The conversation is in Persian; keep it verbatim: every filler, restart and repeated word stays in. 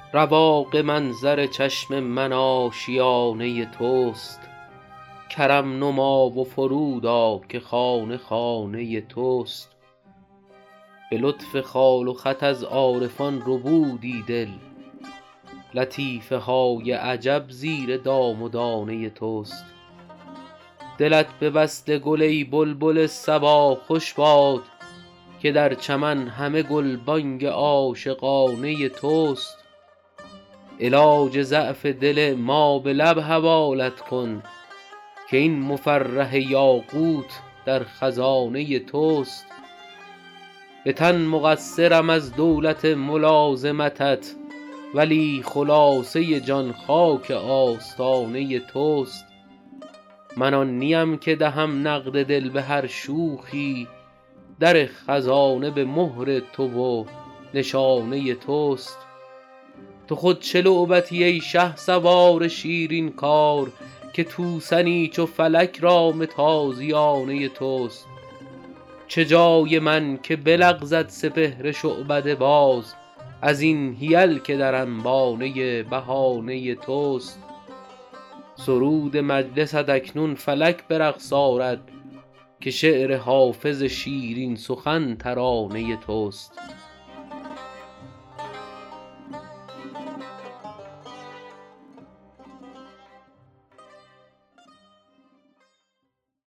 رواق منظر چشم من آشیانه توست. کرم نما و فرود آ که خانه خانه توست. به لطف خال و خط از عارفان ربودی دل، لطیفه های عجب زیر دام و دانه توست. دلت ببسته گل ای بلبل صبا خوش باد، که در چمن همه گلبانگ عاشقانه توست. علاج ضعف دل ما به لب حوالت کن، که این مفرح یاقوت در خزانه توست. به تن مقصرم از دولت ملازمتت، ولی خلاصه جان خاک آستانه توست. من آن نیم که دهم نقد دل به هر شوخی، در خزانه به مهر تو و نشانه توست. تو خود چه لعبتی ای شهسوار شیرین کار، که توسنی چو فلک رام تازیانه توست. چه جای من که بلغزد سپهر شعبده باز، از این حیل که در انبانه بهانه توست. سرود مجلست اکنون فلک به رقص آرد، که شعر حافظ شیرین سخن ترانه توست.